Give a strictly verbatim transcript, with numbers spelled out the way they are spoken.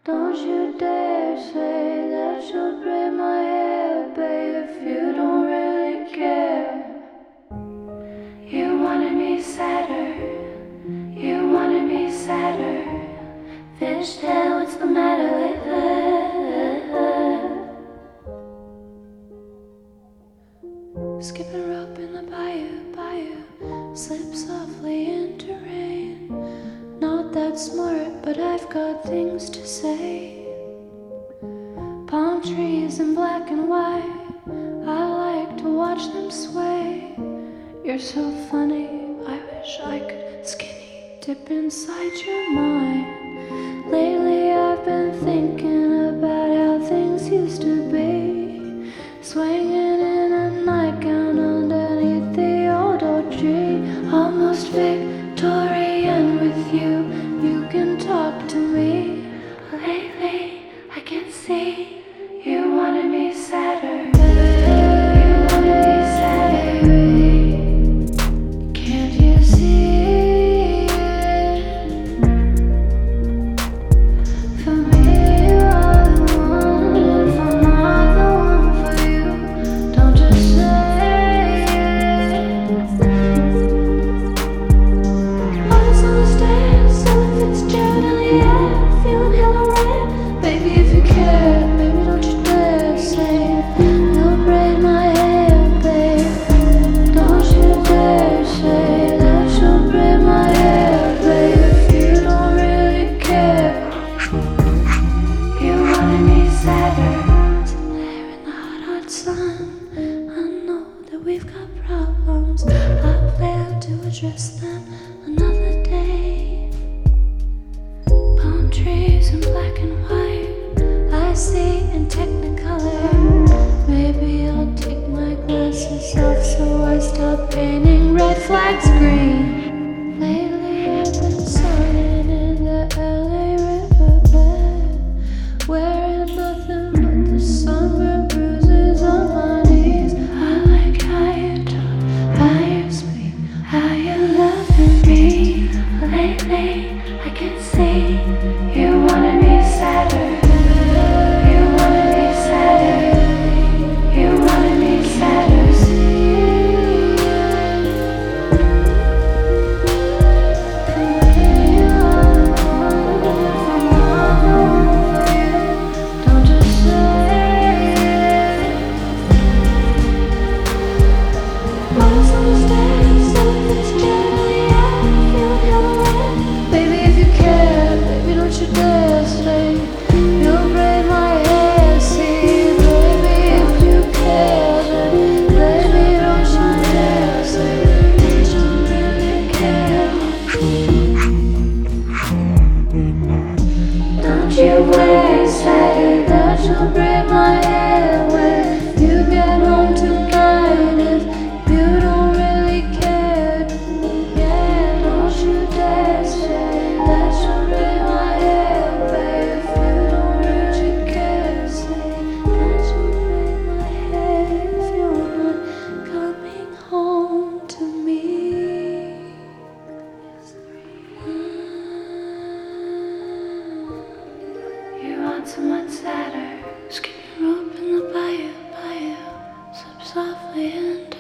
Don't you dare say that you'll braid my hair, babe, if you don't really care. You wanted me sadder, you wanted me sadder. Fishtail, what's the matter with that? Skipping rope in the bayou, bayou, slip softly into rain. Not that smart, but I've got things to say. Palm trees in black and white, I like to watch them sway. You're so funny, I wish I could skinny dip inside your mind. Lately I've been thinking about how things used to be, swinging in a nightgown underneath the old oak tree. Almost Victorian with you, you can talk to me. Lately I can see you wanted me sadder. You wanted me sadder. Can't you see it? For me you are the one. If I'm not the one for you, don't just say it. Eyes on the stairs, Ella Fitzgerald in the air, feeling hella red. Baby, if you care, baby, don't you dare say you'll braid my hair, babe. Don't you dare say that you'll braid my hair, babe, if you don't really care. You wanted me sadder. Sitting there in the hot, hot sun, I know that we've got problems. I plan to address them another day. Palm trees in black and white, I see in technicolor. Maybe I'll take my glasses off so I stop painting red flags green. Lately I've been sunning in the L A riverbed, wearing nothing but the sunburn bruises on my knees. I like how you talk, how you speak, how you loving me. Lately I can see you wanted me sadder. You wanted me sadder. You wanted me sadder. For me you are the one. If I'm not the one for you, don't just say it. Eyes on the stairs, Ella Fitzgerald in the air, feeling hella red. Baby, if you care, baby, don't you dare say you'll braid my hair. See, baby, if you care, then baby, don't you dare say that you really care. Don't you worry, say that you'll braid my hair when you get home tonight. If you don't really care, yeah, don't you dare say that you'll braid my hair, babe. If you don't really care, say that you'll braid my hair if you're not coming home to me. You want someone sadder, skipping rope in the bayou, bayou, slip softly into